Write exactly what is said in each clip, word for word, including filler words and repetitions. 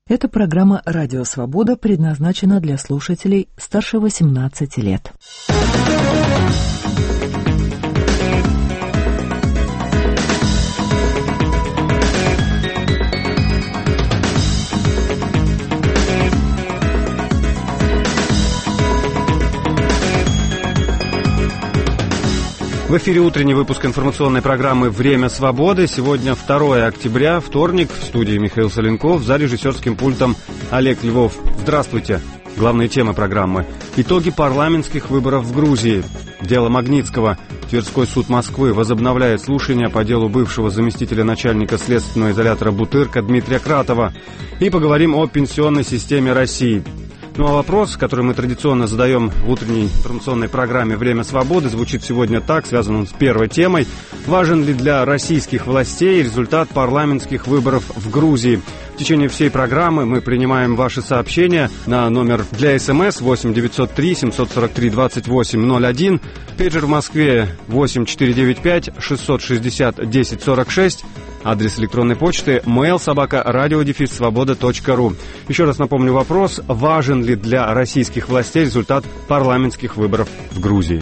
Эта программа «Радио Свобода» предназначена для слушателей старше восемнадцати лет. В эфире утренний выпуск информационной программы «Время свободы». Сегодня второе октября, вторник. В студии Михаил Соленков, за режиссерским пультом Олег Львов. Здравствуйте. Главные темы программы. Итоги парламентских выборов в Грузии. Дело Магнитского. Тверской суд Москвы возобновляет слушания по делу бывшего заместителя начальника следственного изолятора Бутырка Дмитрия Кратова. И поговорим о пенсионной системе России. Ну а вопрос, который мы традиционно задаем в утренней информационной программе «Время свободы», звучит сегодня так, связан он с первой темой. Важен ли для российских властей результат парламентских выборов в Грузии? В течение всей программы мы принимаем ваши сообщения на номер для СМС восемь девятьсот три семьсот сорок три двадцать восемь ноль один, пейджер в Москве восемь четыре девять пять шестьсот шестьдесят десять сорок шесть, адрес электронной почты mail собака радио дефис свобода точка ру. Еще раз напомню вопрос: важен ли для российских властей результат парламентских выборов в Грузии?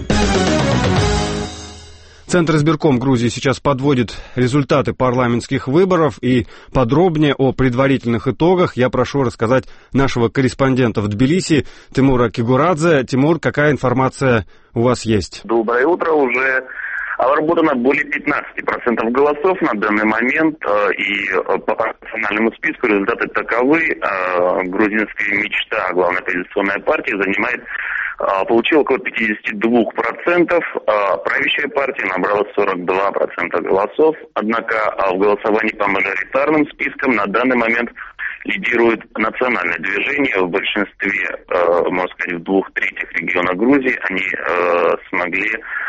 Центр избирком Грузии сейчас подводит результаты парламентских выборов, и подробнее о предварительных итогах я прошу рассказать нашего корреспондента в Тбилиси Тимура Кигурадзе. Тимур, какая информация у вас есть? Доброе утро. Уже обработано более пятнадцати процентов голосов на данный момент, и по национальному списку результаты таковы. Грузинская мечта, главная оппозиционная партия, занимает получила около пятьдесят два процента, правящая партия набрала сорок два процента голосов, однако в голосовании по мажоритарным спискам на данный момент лидирует национальное движение. В большинстве, можно сказать, в двух третьих регионах Грузии они смогли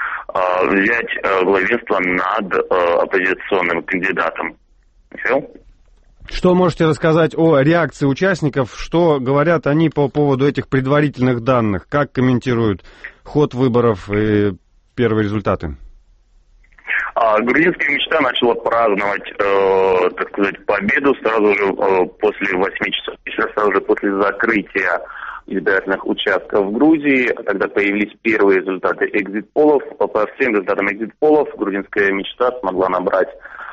взять главенство над оппозиционным кандидатом. Михаил? Что можете рассказать о реакции участников? Что говорят они по поводу этих предварительных данных? Как комментируют ход выборов и первые результаты? А, грузинская мечта начала праздновать, э, так сказать, победу сразу же э, после восьми часов, сразу же после закрытия избирательных участков в Грузии, когда появились первые результаты экзит-полов. По всем результатам экзит-полов грузинская мечта смогла набрать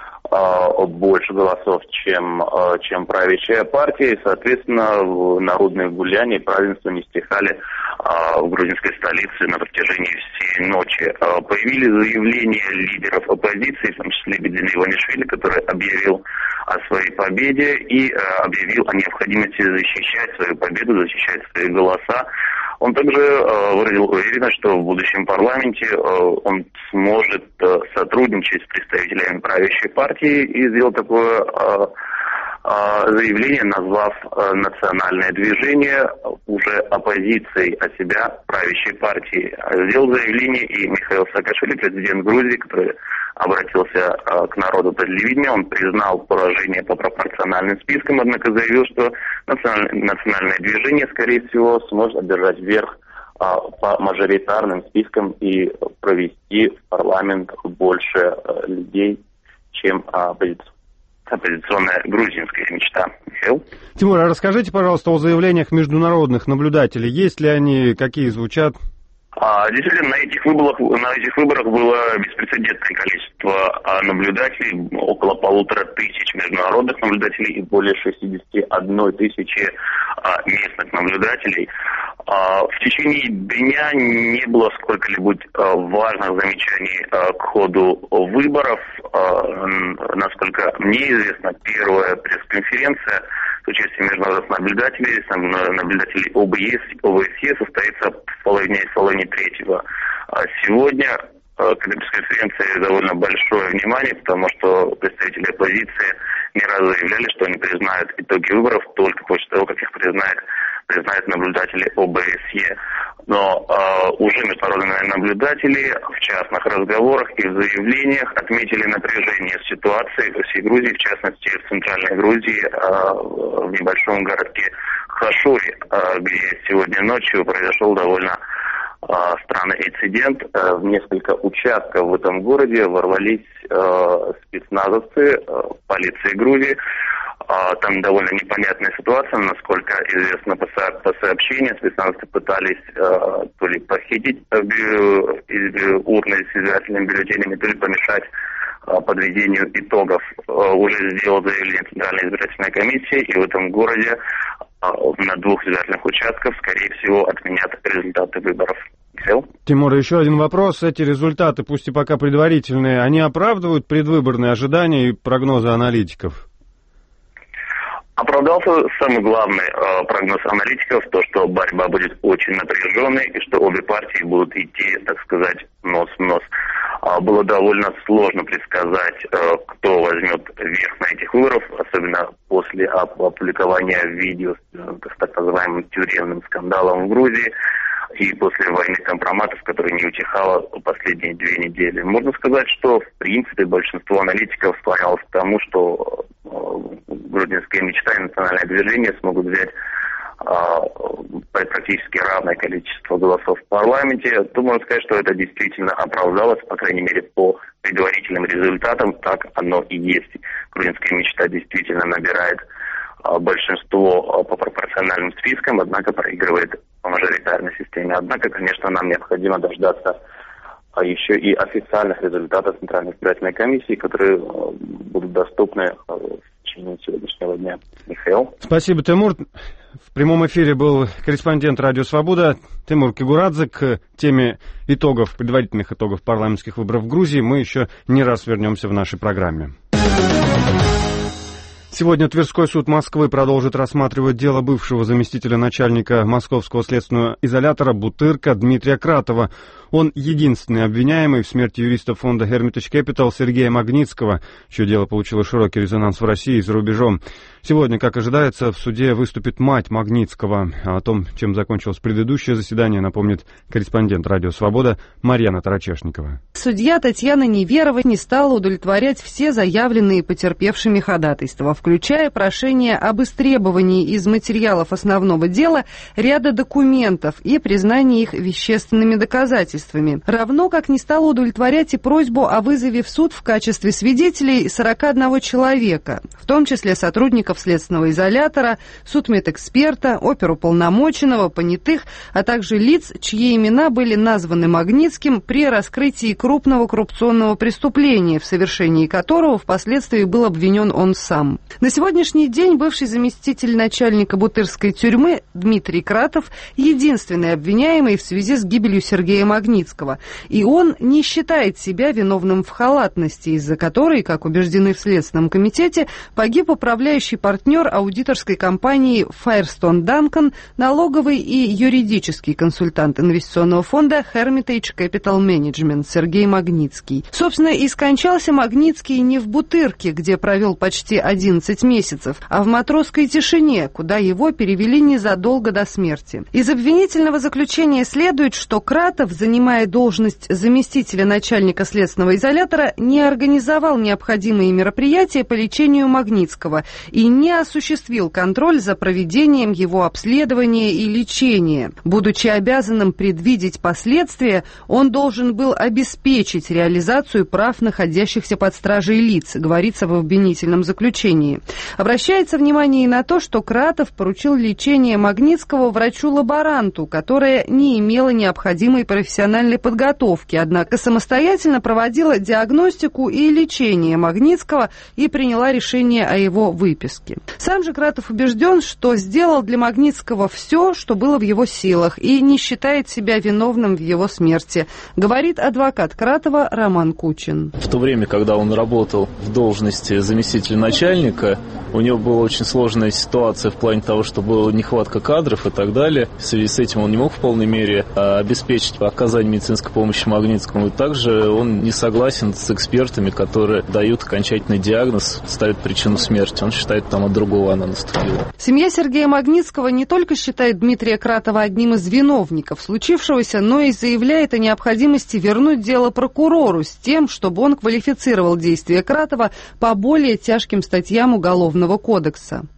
больше голосов, чем, чем правящая партия, и, соответственно, народные гуляния и празднества не стихали в грузинской столице на протяжении всей ночи. Появились заявления лидеров оппозиции, в том числе Бедзина Иванишвили, который объявил о своей победе и объявил о необходимости защищать свою победу, защищать свои голоса. Он также э, выразил уверенность, что в будущем парламенте э, он сможет э, сотрудничать с представителями правящей партии, и сделал такое э, э, заявление, назвав э, национальное движение уже оппозицией от себя правящей партии. Сделал заявление и Михаил Саакашвили, президент Грузии, который обратился э, к народу по телевидению. Он признал поражение по пропорциональным спискам, однако заявил, что национальное, национальное движение, скорее всего, сможет одержать верх э, по мажоритарным спискам и провести в парламент больше э, людей, чем э, оппозиция. Оппозиционная грузинская мечта. Михаил? Тимур, а расскажите, пожалуйста, о заявлениях международных наблюдателей. Есть ли они, какие звучат? А, действительно, на этих выборах, на этих выборах было беспрецедентное количество наблюдателей, около полутора тысяч международных наблюдателей и более шестидесяти одной тысячи а, местных наблюдателей. А, в течение дня не было сколько-либо а, важных замечаний а, к ходу выборов. А, насколько мне известно, первая пресс-конференция с участием международных наблюдателей, наблюдателей ОБСЕ состоится в половине, в половине третьего. Сегодня к этой пресс-конференции довольно большое внимание, потому что представители оппозиции не раз заявляли, что они признают итоги выборов только после того, как их признают, признают наблюдатели ОБСЕ. Но э, уже международные наблюдатели в частных разговорах и в заявлениях отметили напряжение ситуации во всей Грузии, в частности в центральной Грузии, э, в небольшом городке Хашури, э, где сегодня ночью произошел довольно э, странный инцидент. Э, в несколько участков в этом городе ворвались э, спецназовцы э, полиции Грузии. Там довольно непонятная ситуация, насколько известно по, со- по сообщениям, специалисты пытались э, то ли похитить э, урны с избирательными бюллетенями, то ли помешать э, подведению итогов. Э, уже сделал заявление Центральная избирательная комиссия, и в этом городе э, на двух избирательных участках, скорее всего, отменят результаты выборов. Михаил? Тимур, еще один вопрос. Эти результаты, пусть и пока предварительные, они оправдывают предвыборные ожидания и прогнозы аналитиков? Оправдался самый главный э, прогноз аналитиков, то, что борьба будет очень напряженной и что обе партии будут идти, так сказать, нос в нос. А, было довольно сложно предсказать, э, кто возьмет верх на этих выборах, особенно после опубликования видео с, с так называемым тюремным скандалом в Грузии и после войны компроматов, которая не утихала последние две недели. Можно сказать, что в принципе большинство аналитиков склонялось к тому, что грузинская мечта и национальное движение смогут взять а, практически равное количество голосов в парламенте, то можно сказать, что это действительно оправдалось, по крайней мере, по предварительным результатам, так оно и есть. Грузинская мечта действительно набирает а, большинство а, по пропорциональным спискам, однако проигрывает по мажоритарной системе. Однако, конечно, нам необходимо дождаться а еще и официальных результатов Центральной избирательной комиссии, которые а, будут доступны а, в течение сегодняшнего дня. Михаил. Спасибо, Тимур. В прямом эфире был корреспондент «Радио Свобода» Тимур Кигурадзе. К теме итогов, предварительных итогов парламентских выборов в Грузии мы еще не раз вернемся в нашей программе. Сегодня Тверской суд Москвы продолжит рассматривать дело бывшего заместителя начальника Московского следственного изолятора Бутырка Дмитрия Кратова. Он единственный обвиняемый в смерти юриста фонда Hermitage Capital Сергея Магнитского, чье дело получило широкий резонанс в России и за рубежом. Сегодня, как ожидается, в суде выступит мать Магнитского. О том, чем закончилось предыдущее заседание, напомнит корреспондент «Радио Свобода» Марьяна Тарачешникова. Судья Татьяна Неверова не стала удовлетворять все заявленные потерпевшими ходатайства, включая прошение об истребовании из материалов основного дела ряда документов и признании их вещественными доказательствами, равно как не стала удовлетворять и просьбу о вызове в суд в качестве свидетелей сорок один человека, в том числе сотрудников следственного изолятора, судмедэксперта, оперуполномоченного, понятых, а также лиц, чьи имена были названы Магнитским при раскрытии крупного коррупционного преступления, в совершении которого впоследствии был обвинен он сам. На сегодняшний день бывший заместитель начальника Бутырской тюрьмы Дмитрий Кратов единственный обвиняемый в связи с гибелью Сергея Магнитского, и он не считает себя виновным в халатности, из-за которой, как убеждены в Следственном комитете, погиб управляющий партнер аудиторской компании Firestone Duncan, налоговый и юридический консультант инвестиционного фонда Hermitage Capital Management Сергей Магнитский. Собственно, и скончался Магнитский не в Бутырке, где провел почти одиннадцать месяцев, а в матросской тишине, куда его перевели незадолго до смерти. Из обвинительного заключения следует, что Кратов, занимая должность заместителя начальника следственного изолятора, не организовал необходимые мероприятия по лечению Магнитского и не осуществил контроль за проведением его обследования и лечения. Будучи обязанным предвидеть последствия, он должен был обеспечить реализацию прав находящихся под стражей лиц, говорится в обвинительном заключении. Обращается внимание и на то, что Кратов поручил лечение Магнитского врачу-лаборанту, которая не имела необходимой профессиональной подготовки, однако самостоятельно проводила диагностику и лечение Магнитского и приняла решение о его выписке. Сам же Кратов убежден, что сделал для Магнитского все, что было в его силах, и не считает себя виновным в его смерти, говорит адвокат Кратова Роман Кучин. В то время, когда он работал в должности заместителя начальника, у него была очень сложная ситуация в плане того, что была нехватка кадров и так далее. В связи с этим он не мог в полной мере обеспечить оказание медицинской помощи Магнитскому. И также он не согласен с экспертами, которые дают окончательный диагноз, ставят причину смерти. Он считает, там от другого она наступила. Семья Сергея Магнитского не только считает Дмитрия Кратова одним из виновников случившегося, но и заявляет о необходимости вернуть дело прокурору с тем, чтобы он квалифицировал действия Кратова по более тяжким статьям Уголовного кодекса.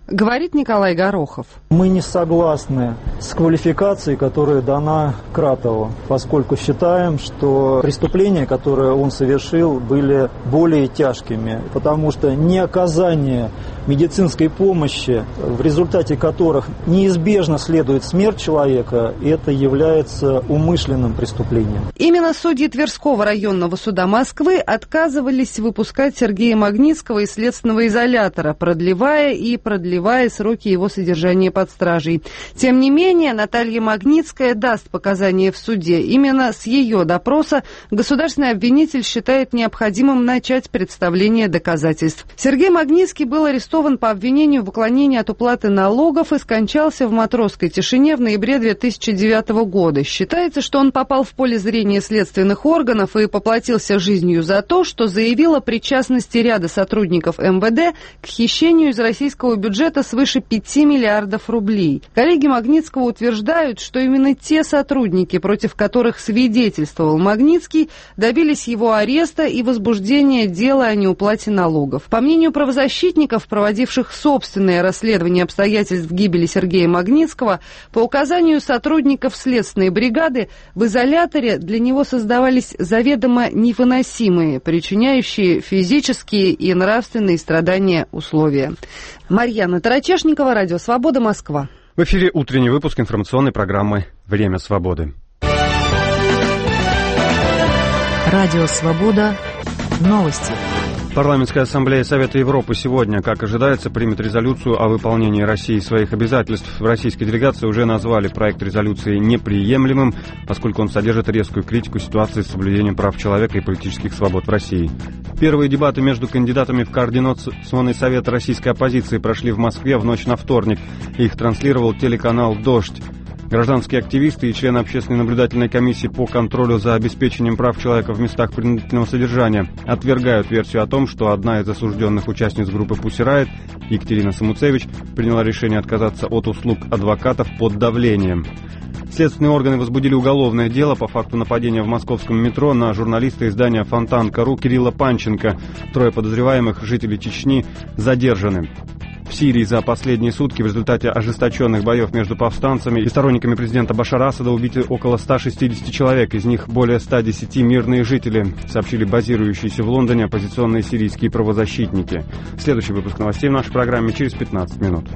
Говорит Николай Горохов. Мы не согласны с квалификацией, которая дана Кратову, поскольку считаем, что преступления, которые он совершил, были более тяжкими, потому что неоказание медицинской помощи, в результате которых неизбежно следует смерть человека, это является умышленным преступлением. Именно судьи Тверского районного суда Москвы отказывались выпускать Сергея Магнитского из следственного изолятора, продлевая и продлевая сроки его содержания под стражей. Тем не менее, Наталья Магнитская даст показания в суде. Именно с ее допроса государственный обвинитель считает необходимым начать представление доказательств. Сергей Магнитский был арестован по обвинению в уклонении от уплаты налогов и скончался в матросской тишине в ноябре две тысячи девятого года. Считается, что он попал в поле зрения следственных органов и поплатился жизнью за то, что заявил о причастности ряда сотрудников эм вэ дэ к хищению из российского бюджета свыше пяти миллиардов рублей. Коллеги Магнитского утверждают, что именно те сотрудники, против которых свидетельствовал Магнитский, добились его ареста и возбуждения дела о неуплате налогов. По мнению правозащитников, проводивших собственное расследование обстоятельств гибели Сергея Магнитского, по указанию сотрудников следственной бригады в изоляторе для него создавались заведомо невыносимые, причиняющие физические и нравственные страдания условия. Марьяна Тарачешникова, Радио Свобода, Москва. В эфире утренний выпуск информационной программы «Время свободы». Радио Свобода. Новости. Парламентская ассамблея Совета Европы сегодня, как ожидается, примет резолюцию о выполнении Россией своих обязательств. В российской делегации уже назвали проект резолюции неприемлемым, поскольку он содержит резкую критику ситуации с соблюдением прав человека и политических свобод в России. Первые дебаты между кандидатами в Координационный совет российской оппозиции прошли в Москве в ночь на вторник. Их транслировал телеканал «Дождь». Гражданские активисты и члены общественной наблюдательной комиссии по контролю за обеспечением прав человека в местах принудительного содержания отвергают версию о том, что одна из осужденных участниц группы «Пусси Райот», Екатерина Самуцевич, приняла решение отказаться от услуг адвокатов под давлением. Следственные органы возбудили уголовное дело по факту нападения в московском метро на журналиста издания «Фонтан точка ру» Кирилла Панченко. Трое подозреваемых, жителей Чечни, задержаны. В Сирии за последние сутки в результате ожесточенных боев между повстанцами и сторонниками президента Башара Асада убиты около ста шестидесяти человек, из них более ста десяти мирные жители, сообщили базирующиеся в Лондоне оппозиционные сирийские правозащитники. Следующий выпуск новостей в нашей программе через пятнадцать минут.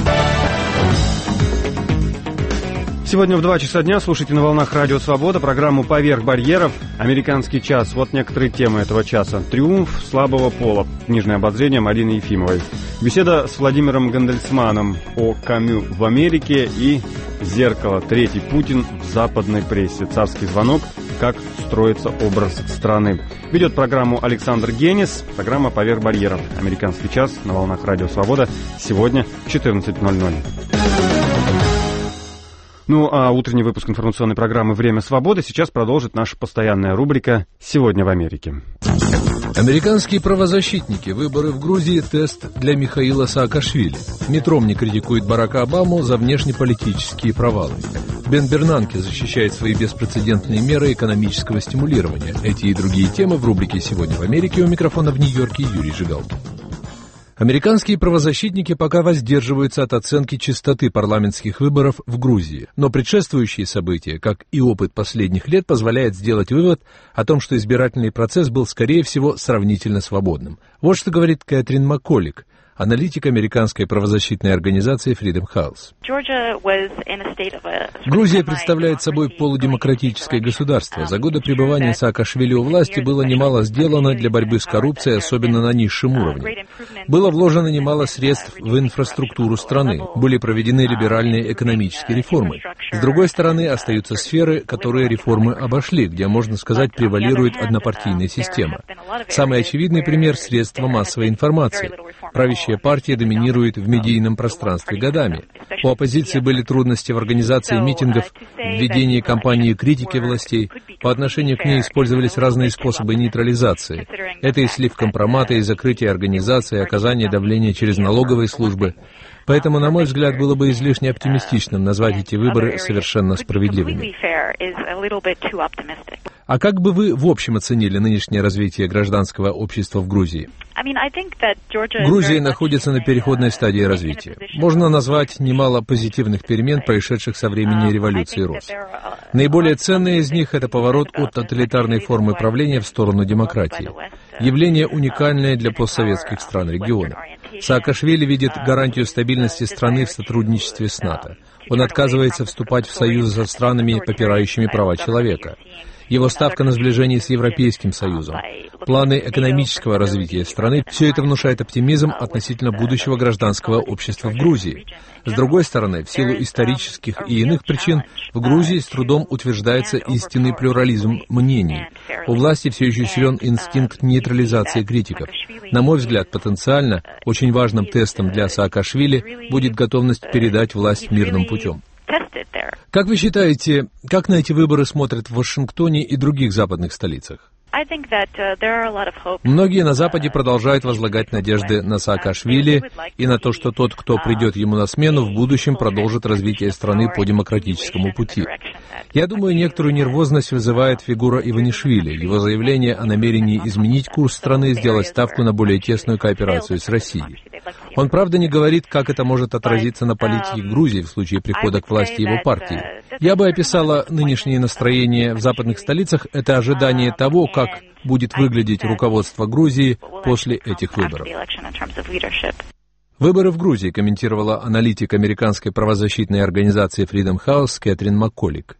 Сегодня в два часа дня слушайте на волнах Радио Свобода программу «Поверх барьеров. Американский час». Вот некоторые темы этого часа. Триумф слабого пола. Книжное обозрение Марины Ефимовой. Беседа с Владимиром Гандельсманом о Камю в Америке и «Зеркало. Третий Путин в западной прессе». Царский звонок. Как строится образ страны. Ведет программу Александр Генис. Программа «Поверх барьеров». Американский час на волнах Радио Свобода. Сегодня в четырнадцать ноль ноль. Ну, а утренний выпуск информационной программы «Время свободы» сейчас продолжит наша постоянная рубрика «Сегодня в Америке». Американские правозащитники. Выборы в Грузии. Тест для Михаила Саакашвили. Митт Ромни критикует Барака Обаму за внешнеполитические провалы. Бен Бернанке защищает свои беспрецедентные меры экономического стимулирования. Эти и другие темы в рубрике «Сегодня в Америке». У микрофона в Нью-Йорке Юрий Жигалкин. Американские правозащитники пока воздерживаются от оценки чистоты парламентских выборов в Грузии, но предшествующие события, как и опыт последних лет, позволяют сделать вывод о том, что избирательный процесс был, скорее всего, сравнительно свободным. Вот что говорит Кэтрин Макколик, аналитик американской правозащитной организации Freedom House. Грузия представляет собой полудемократическое государство. За годы пребывания Саакашвили у власти было немало сделано для борьбы с коррупцией, особенно на низшем уровне. Было вложено немало средств в инфраструктуру страны. Были проведены либеральные экономические реформы. С другой стороны, остаются сферы, которые реформы обошли, где, можно сказать, превалирует однопартийная система. Самый очевидный пример – средства массовой информации. Правящая партия доминирует в медийном пространстве годами. У оппозиции были трудности в организации митингов, в ведении кампании критики властей. По отношению к ней использовались разные способы нейтрализации. Это и слив компромата, и закрытие организации, и оказание давления через налоговые службы. Поэтому, на мой взгляд, было бы излишне оптимистичным назвать эти выборы совершенно справедливыми. А как бы вы в общем оценили нынешнее развитие гражданского общества в Грузии? Грузия находится на переходной стадии развития. Можно назвать немало позитивных перемен, происшедших со времени революции РОС. Наиболее ценные из них — это поворот от тоталитарной формы правления в сторону демократии. Явление уникальное для постсоветских стран региона. Саакашвили видит гарантию стабильности страны в сотрудничестве с НАТО. Он отказывается вступать в союз со странами, попирающими права человека. Его ставка на сближение с Европейским Союзом, планы экономического развития страны — все это внушает оптимизм относительно будущего гражданского общества в Грузии. С другой стороны, в силу исторических и иных причин, в Грузии с трудом утверждается истинный плюрализм мнений. У власти все еще силен инстинкт нейтрализации критиков. На мой взгляд, потенциально очень важным тестом для Саакашвили будет готовность передать власть мирным путем. Как вы считаете, как на эти выборы смотрят в Вашингтоне и других западных столицах? Многие на Западе продолжают возлагать надежды на Саакашвили и на то, что тот, кто придет ему на смену, в будущем продолжит развитие страны по демократическому пути. Я думаю, некоторую нервозность вызывает фигура Иванишвили, его заявление о намерении изменить курс страны и сделать ставку на более тесную кооперацию с Россией. Он, правда, не говорит, как это может отразиться на политике Грузии в случае прихода к власти его партии. Я бы описала нынешнее настроение в западных столицах — это ожидание того, как будет выглядеть руководство Грузии после этих выборов. Выборы в Грузии комментировала аналитик американской правозащитной организации Freedom House Кэтрин Макколик.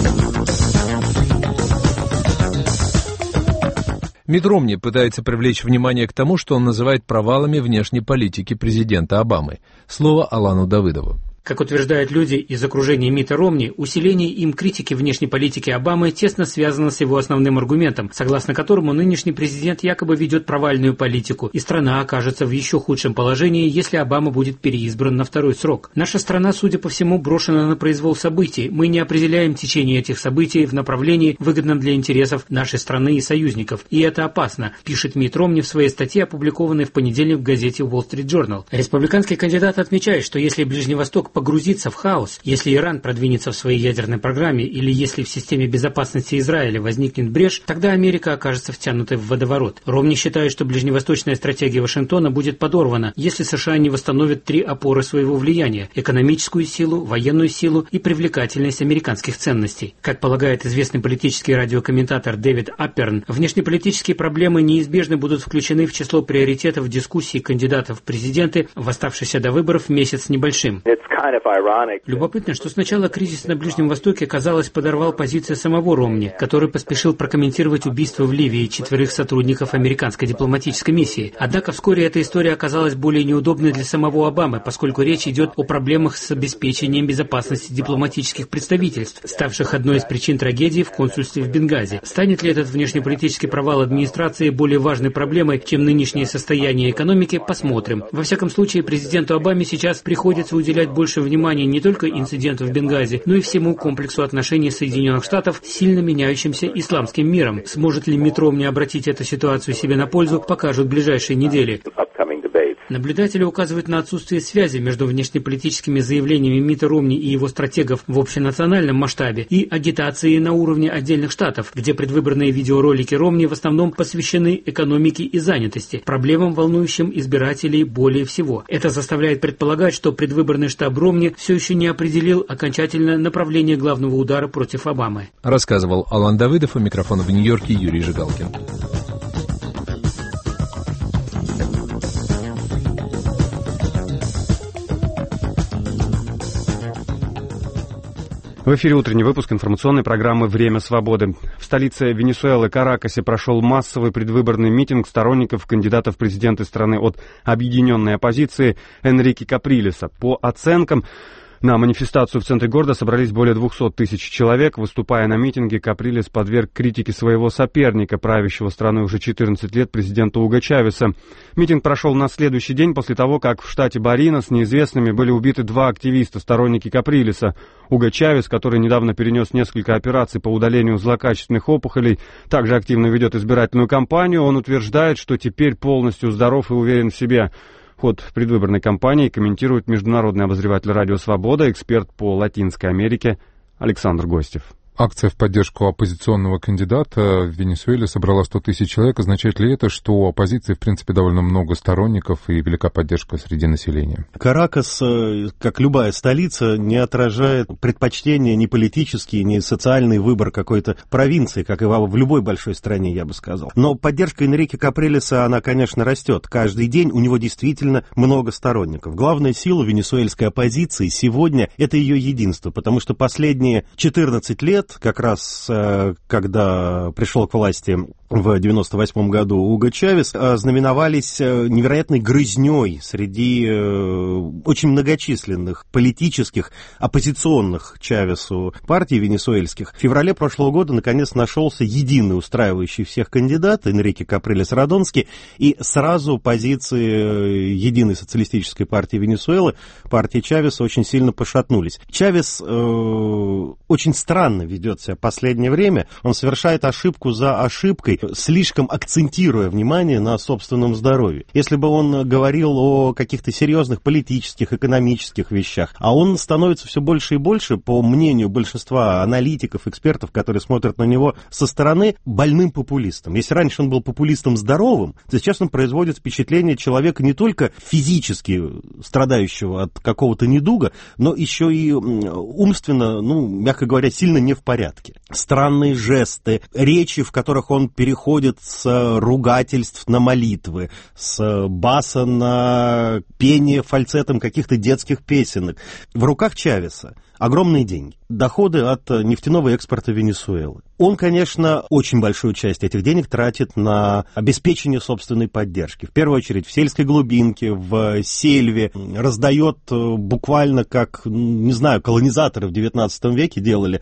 Митт Ромни пытается привлечь внимание к тому, что он называет провалами внешней политики президента Обамы. Слово Алану Давыдову. Как утверждают люди из окружения Митта Ромни, усиление им критики внешней политики Обамы тесно связано с его основным аргументом, согласно которому нынешний президент якобы ведет провальную политику, и страна окажется в еще худшем положении, если Обама будет переизбран на второй срок. Наша страна, судя по всему, брошена на произвол событий. Мы не определяем течение этих событий в направлении, выгодном для интересов нашей страны и союзников. И это опасно, пишет Митт Ромни в своей статье, опубликованной в понедельник в газете Wall Street Journal. Республиканский кандидат отмечает, что если Ближний Восток погрузиться в хаос, если Иран продвинется в своей ядерной программе или если в системе безопасности Израиля возникнет брешь, тогда Америка окажется втянутой в водоворот. Ромни считает, что ближневосточная стратегия Вашингтона будет подорвана, если США не восстановят три опоры своего влияния – экономическую силу, военную силу и привлекательность американских ценностей. Как полагает известный политический радиокомментатор Дэвид Апперн, внешнеполитические проблемы неизбежно будут включены в число приоритетов дискуссий кандидатов в президенты в оставшийся до выборов месяц с небольшим. Любопытно, что сначала кризис на Ближнем Востоке, казалось, подорвал позиции самого Ромни, который поспешил прокомментировать убийство в Ливии четверых сотрудников американской дипломатической миссии. Однако вскоре эта история оказалась более неудобной для самого Обамы, поскольку речь идет о проблемах с обеспечением безопасности дипломатических представительств, ставших одной из причин трагедии в консульстве в Бенгази. Станет ли этот внешнеполитический провал администрации более важной проблемой, чем нынешнее состояние экономики, посмотрим. Во всяком случае, президенту Обаме сейчас приходится уделять больше внимания не только инциденту в Бенгази, но и всему комплексу отношений Соединенных Штатов с сильно меняющимся исламским миром. Сможет ли Митт Ромни обратить эту ситуацию себе на пользу, покажут ближайшие недели. Наблюдатели указывают на отсутствие связи между внешнеполитическими заявлениями Митта Ромни и его стратегов в общенациональном масштабе и агитацией на уровне отдельных штатов, где предвыборные видеоролики Ромни в основном посвящены экономике и занятости, проблемам, волнующим избирателей более всего. Это заставляет предполагать, что предвыборный штаб Ромни все еще не определил окончательно направление главного удара против Обамы. Рассказывал Алан Давыдов, у микрофона в Нью-Йорке Юрий Жигалкин. В эфире утренний выпуск информационной программы «Время свободы». В столице Венесуэлы Каракасе прошел массовый предвыборный митинг сторонников кандидата в президенты страны от объединенной оппозиции Энрике Каприлеса. По оценкам, на манифестацию в центре города собрались более двухсот тысяч человек. Выступая на митинге, Каприлес подверг критике своего соперника, правящего страной уже четырнадцать лет, президента Уго Чавеса. Митинг прошел на следующий день после того, как в штате Баринас неизвестными были убиты два активиста, сторонники Каприлеса. Уго Чавес, который недавно перенес несколько операций по удалению злокачественных опухолей, также активно ведет избирательную кампанию. Он утверждает, что теперь полностью здоров и уверен в себе. Ход предвыборной кампании комментирует международный обозреватель «Радио Свобода», эксперт по Латинской Америке Александр Гостев. Акция в поддержку оппозиционного кандидата в Венесуэле собрала сто тысяч человек. Означает ли это, что у оппозиции, в принципе, довольно много сторонников и велика поддержка среди населения? Каракас, как любая столица, не отражает предпочтения ни политические, ни социальный выбор какой-то провинции, как и в любой большой стране, я бы сказал. Но поддержка Энрике Каприлеса, она, конечно, растет. Каждый день у него действительно много сторонников. Главная сила венесуэльской оппозиции сегодня – это ее единство, потому что последние четырнадцать лет, как раз когда пришел к власти в девяносто восьмом году Уго Чавес, знаменовались невероятной грызней среди очень многочисленных политических, оппозиционных Чавесу партий венесуэльских. В феврале прошлого года наконец нашелся единый устраивающий всех кандидат Энрике Каприлес Родонски, и сразу позиции единой социалистической партии Венесуэлы, партии Чавеса, очень сильно пошатнулись. Чавес э, очень странно ведет себя в последнее время. Он совершает ошибку за ошибкой, слишком акцентируя внимание на собственном здоровье. Если бы он говорил о каких-то серьезных политических, экономических вещах, а он становится все больше и больше, по мнению большинства аналитиков, экспертов, которые смотрят на него со стороны, больным популистом. Если раньше он был популистом здоровым, то сейчас он производит впечатление человека не только физически страдающего от какого-то недуга, но еще и умственно, ну, мягко говоря, сильно не в порядке. Странные жесты, речи, в которых он переходит с ругательств на молитвы, с баса на пение фальцетом каких-то детских песенок. В руках Чавеса огромные деньги, доходы от нефтяного экспорта Венесуэлы. Он, конечно, очень большую часть этих денег тратит на обеспечение собственной поддержки. В первую очередь в сельской глубинке, в сельве. Раздает буквально как, не знаю, колонизаторы в девятнадцатом веке делали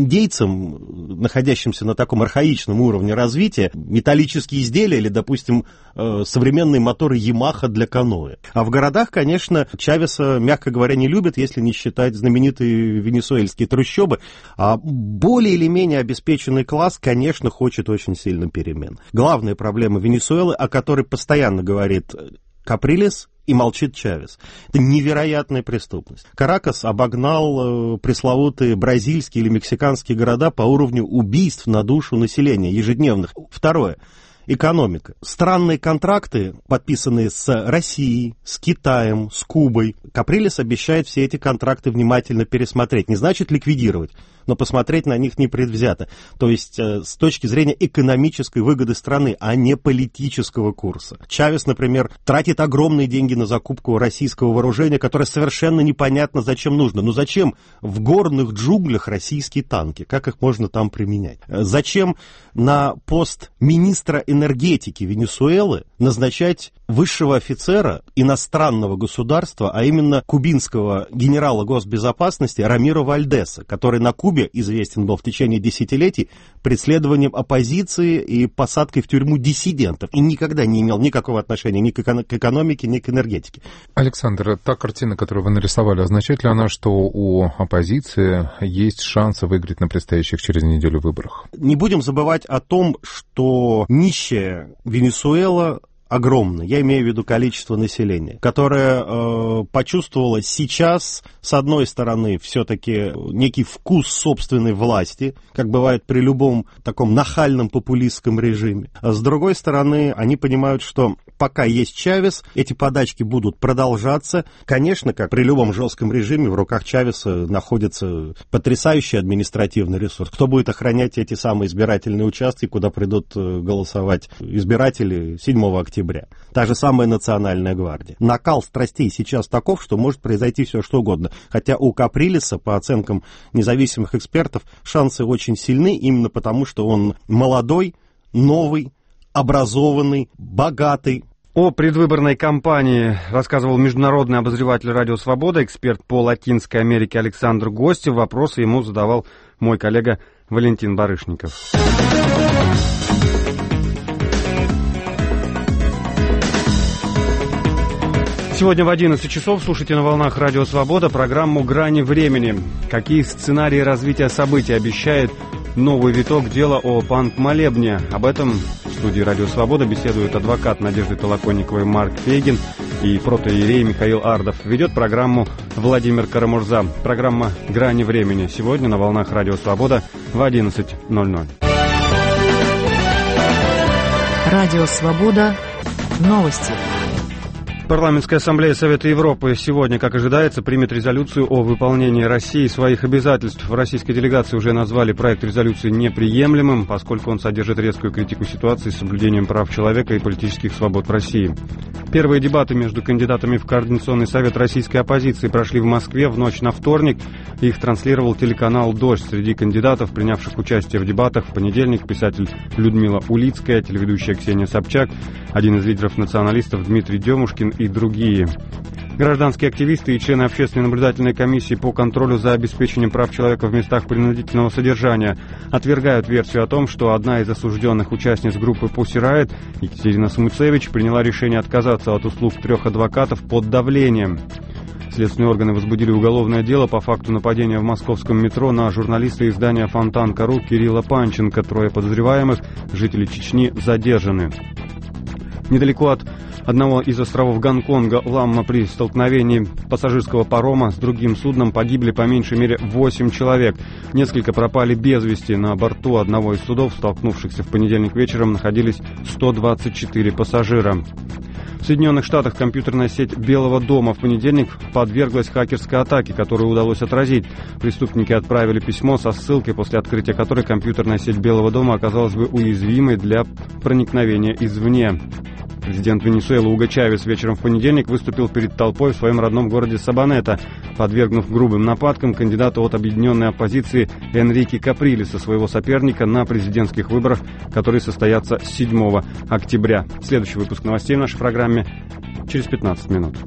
индейцам, находящимся на таком архаичном уровне развития, металлические изделия или, допустим, современные моторы Ямаха для каноэ. А в городах, конечно, Чавеса, мягко говоря, не любят, если не считать знаменитые венесуэльские трущобы, а более или менее обеспеченный класс, конечно, хочет очень сильно перемен. Главная проблема Венесуэлы, о которой постоянно говорит Каприлес и молчит Чавес, это невероятная преступность. Каракас обогнал э, пресловутые бразильские или мексиканские города по уровню убийств на душу населения ежедневных. Второе. Экономика. Странные контракты, подписанные с Россией, с Китаем, с Кубой. Каприлес обещает все эти контракты внимательно пересмотреть. Не значит ликвидировать, но посмотреть на них непредвзято. То есть э, с точки зрения экономической выгоды страны, а не политического курса. Чавес, например, тратит огромные деньги на закупку российского вооружения, которое совершенно непонятно зачем нужно. Ну зачем в горных джунглях российские танки? Как их можно там применять? Зачем на пост министра энергетики Венесуэлы назначать высшего офицера иностранного государства, а именно кубинского генерала госбезопасности Рамиро Вальдеса, который на Кубе известен был в течение десятилетий преследованием оппозиции и посадкой в тюрьму диссидентов, и никогда не имел никакого отношения ни к экономике, ни к энергетике. Александр, та картина, которую вы нарисовали, означает ли она, что у оппозиции есть шансы выиграть на предстоящих через неделю выборах? Не будем забывать о том, что нищая Венесуэла огромно, я имею в виду количество населения, которое э, почувствовало сейчас, с одной стороны, все-таки некий вкус собственной власти, как бывает при любом таком нахальном популистском режиме, а с другой стороны, они понимают, что пока есть Чавес, эти подачки будут продолжаться. Конечно, как при любом жестком режиме, в руках Чавеса находится потрясающий административный ресурс. Кто будет охранять эти самые избирательные участки, куда придут голосовать избиратели седьмого октября? Та же самая Национальная гвардия. Накал страстей сейчас таков, что может произойти все что угодно. Хотя у Каприлеса, по оценкам независимых экспертов, шансы очень сильны, именно потому, что он молодой, новый, образованный, богатый. О предвыборной кампании рассказывал международный обозреватель «Радио Свобода», эксперт по Латинской Америке Александр Гостев. Вопросы ему задавал мой коллега Валентин Барышников. Сегодня в одиннадцать часов слушайте на волнах «Радио Свобода» программу «Грани времени». Какие сценарии развития событий обещает новый виток дела о панк-молебне. Об этом в студии «Радио Свобода» беседует адвокат Надежды Толоконниковой Марк Фейгин и протоиерей Михаил Ардов. Ведет программу Владимир Карамурза. Программа «Грани времени». Сегодня на волнах «Радио Свобода» в одиннадцать ноль ноль. Радио Свобода. Новости. Парламентская ассамблея Совета Европы сегодня, как ожидается, примет резолюцию о выполнении России своих обязательств. В российской делегации уже назвали проект резолюции неприемлемым, поскольку он содержит резкую критику ситуации с соблюдением прав человека и политических свобод в России. Первые дебаты между кандидатами в Координационный совет российской оппозиции прошли в Москве в ночь на вторник. Их транслировал телеканал «Дождь». Среди кандидатов, принявших участие в дебатах, в понедельник писатель Людмила Улицкая, телеведущая Ксения Собчак, один из лидеров националистов Дмитрий Демушкин и другие. Гражданские активисты и члены общественной наблюдательной комиссии по контролю за обеспечением прав человека в местах принудительного содержания отвергают версию о том, что одна из осужденных участниц группы Pussy Riot, Екатерина Смуцевич, приняла решение отказаться от услуг трех адвокатов под давлением. Следственные органы возбудили уголовное дело по факту нападения в московском метро на журналиста издания «Фонтанка.ру» Кирилла Панченко. Трое подозреваемых, жители Чечни, задержаны. Недалеко от одного из островов Гонконга, Ламма, при столкновении пассажирского парома с другим судном погибли по меньшей мере восемь человек. Несколько пропали без вести. На борту одного из судов, столкнувшихся в понедельник вечером, находились сто двадцать четыре пассажира. В Соединенных Штатах компьютерная сеть Белого дома в понедельник подверглась хакерской атаке, которую удалось отразить. Преступники отправили письмо со ссылкой, после открытия которой компьютерная сеть Белого дома оказалась бы уязвимой для проникновения извне. Президент Венесуэлы Уго Чавес вечером в понедельник выступил перед толпой в своем родном городе Сабанета, подвергнув грубым нападкам кандидата от объединенной оппозиции Энрике Каприлеса, своего соперника на президентских выборах, которые состоятся седьмого октября. Следующий выпуск новостей в нашей программе через пятнадцать минут.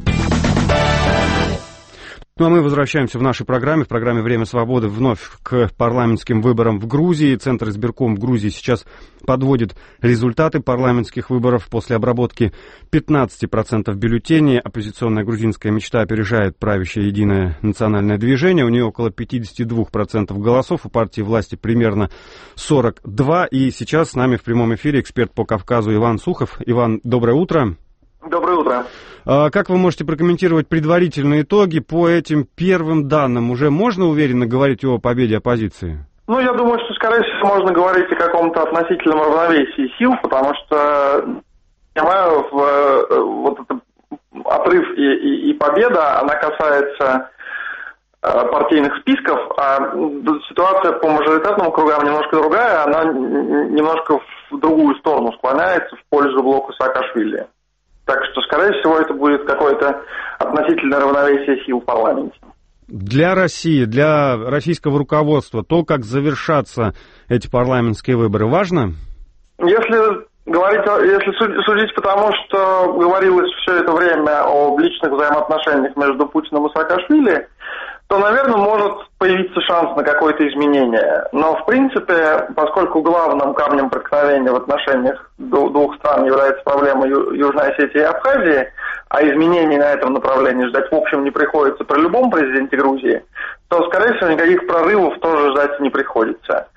Ну а мы возвращаемся в нашей программе, в программе «Время свободы», вновь к парламентским выборам в Грузии. Центр избирком в Грузии сейчас подводит результаты парламентских выборов. После обработки пятнадцать процентов бюллетеней оппозиционная грузинская мечта опережает правящее Единое национальное движение. У нее около пятьдесят два процента голосов, у партии власти примерно сорок два процента. И сейчас с нами в прямом эфире эксперт по Кавказу Иван Сухов. Иван, доброе утро. Доброе утро. Как вы можете прокомментировать предварительные итоги по этим первым данным? Уже можно уверенно говорить о победе оппозиции? Ну, я думаю, что, скорее всего, можно говорить о каком-то относительном равновесии сил, потому что, понимаю, в, вот этот отрыв и, и, и победа, она касается партийных списков, а ситуация по мажоритарным округам немножко другая, она немножко в другую сторону склоняется, в пользу блока Саакашвили. Так что, скорее всего, это будет какое-то относительное равновесие сил в парламенте. Для России, для российского руководства, то, как завершатся эти парламентские выборы, важно? Если говорить, если судить по тому, что говорилось все это время о личных взаимоотношениях между Путиным и Саакашвили, то, наверное, может появиться шанс на какое-то изменение. Но, в принципе, поскольку главным камнем преткновения в отношениях двух стран является проблема Южной Осетии и Абхазии, а изменений на этом направлении ждать в общем не приходится при любом президенте Грузии, то, скорее всего, никаких прорывов тоже ждать не приходится.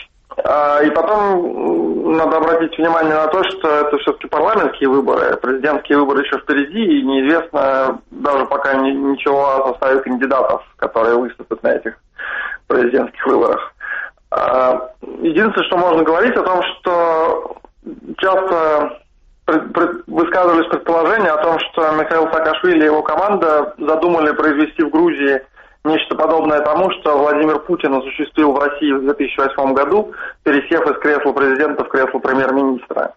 И потом надо обратить внимание на то, что это все-таки парламентские выборы, президентские выборы еще впереди, и неизвестно даже пока ничего о составе кандидатов, которые выступят на этих президентских выборах. Единственное, что можно говорить о том, что часто высказывались предположения о том, что Михаил Саакашвили и его команда задумали произвести в Грузии нечто подобное тому, что Владимир Путин осуществил в России в две тысячи восьмом году, пересев из кресла президента в кресло премьер-министра.